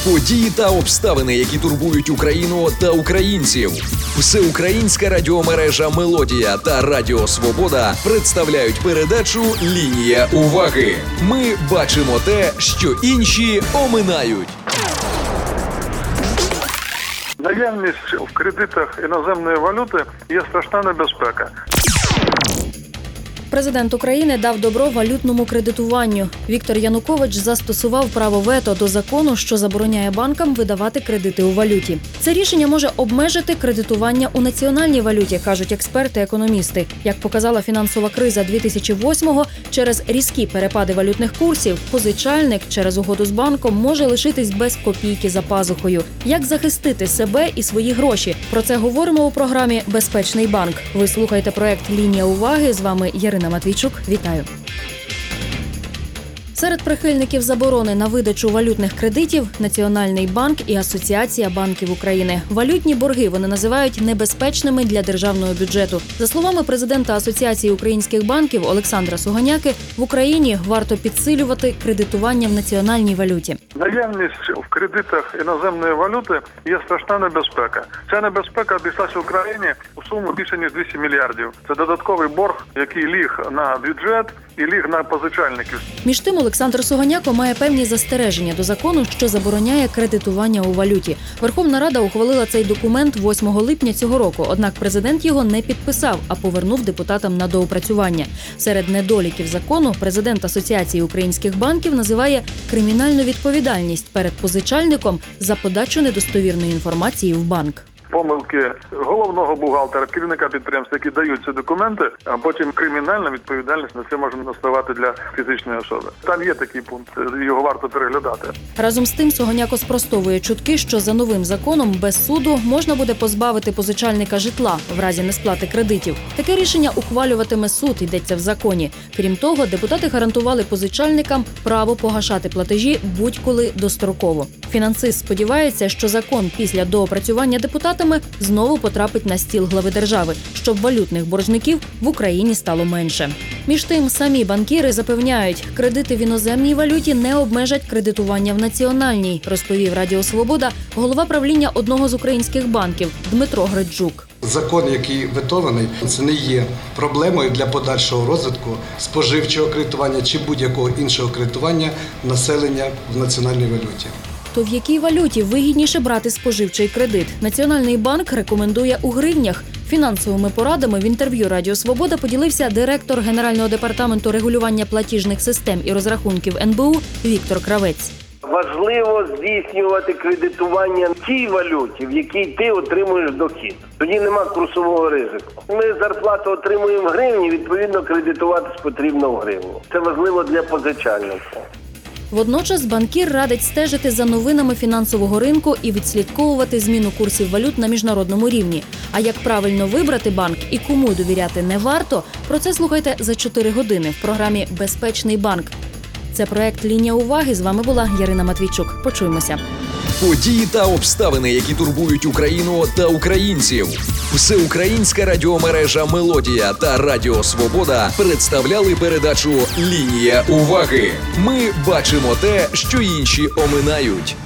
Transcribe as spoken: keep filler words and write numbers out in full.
Події та обставини, які турбують Україну та українців. Всеукраїнська радіомережа «Мелодія» та Радіо Свобода представляють передачу «Лінія уваги». Ми бачимо те, що інші оминають. Наявність в кредитах іноземної валюти є страшна небезпека. Президент України дав добро валютному кредитуванню. Віктор Янукович застосував право вето до закону, що забороняє банкам видавати кредити у валюті. Це рішення може обмежити кредитування у національній валюті, кажуть експерти-економісти. Як показала фінансова криза дві тисячі восьмого, через різкі перепади валютних курсів позичальник через угоду з банком може лишитись без копійки за пазухою. Як захистити себе і свої гроші? Про це говоримо у програмі «Безпечний банк». Ви слухаєте проект «Лінія уваги». З вами Ярина Матвійчук. Вітаю. Серед прихильників заборони на видачу валютних кредитів – Національний банк і Асоціація банків України. Валютні борги вони називають небезпечними для державного бюджету. За словами президента Асоціації українських банків Олександра Суганяки, в Україні варто підсилювати кредитування в національній валюті. Наявність в кредитах іноземної валюти є страшна небезпека. Ця небезпека обійшлася Україні у суму більше ніж двісті мільярдів. Це додатковий борг, який ліг на бюджет і ліг на позичальників. Між тим, Олександр Суганяко має певні застереження до закону, що забороняє кредитування у валюті. Верховна Рада ухвалила цей документ восьмого липня цього року, однак президент його не підписав, а повернув депутатам на доопрацювання. Серед недоліків закону президент Асоціації українських банків називає кримінальну відповідальність перед позичальником за подачу недостовірної інформації в банк. Помилки головного бухгалтера, керівника підприємства, які дають ці документи, а потім кримінальна відповідальність на це може наставати для фізичної особи. Там є такий пункт, його варто переглядати. Разом з тим, Суганяко спростовує чутки, що за новим законом без суду можна буде позбавити позичальника житла в разі несплати кредитів. Таке рішення ухвалюватиме суд, йдеться в законі. Крім того, депутати гарантували позичальникам право погашати платежі будь-коли достроково. Фінансист сподівається, що закон після доопрацювання депутатами знову потрапить на стіл глави держави, щоб валютних боржників в Україні стало менше. Між тим, самі банкіри запевняють, кредити в іноземній валюті не обмежать кредитування в національній, розповів Радіо Свобода голова правління одного з українських банків Дмитро Греджук. Закон, який ветований, це не є проблемою для подальшого розвитку споживчого кредитування чи будь-якого іншого кредитування населення в національній валюті. То в якій валюті вигідніше брати споживчий кредит? Національний банк рекомендує у гривнях. Фінансовими порадами в інтерв'ю Радіо Свобода поділився директор Генерального департаменту регулювання платіжних систем і розрахунків ен бе у Віктор Кравець. Важливо здійснювати кредитування в тій валюті, в якій ти отримуєш дохід. Тоді нема курсового ризику. Ми зарплату отримуємо в гривні, відповідно кредитуватись потрібно в гривні. Це важливо для позичальника. Водночас банкір радить стежити за новинами фінансового ринку і відслідковувати зміну курсів валют на міжнародному рівні. А як правильно вибрати банк і кому довіряти не варто, про це слухайте за чотири години в програмі «Безпечний банк». Це проект «Лінія уваги». З вами була Ярина Матвійчук. Почуємося. Події та обставини, які турбують Україну та українців. Всеукраїнська радіомережа «Мелодія» та Радіо Свобода представляли передачу «Лінія уваги». Ми бачимо те, що інші оминають.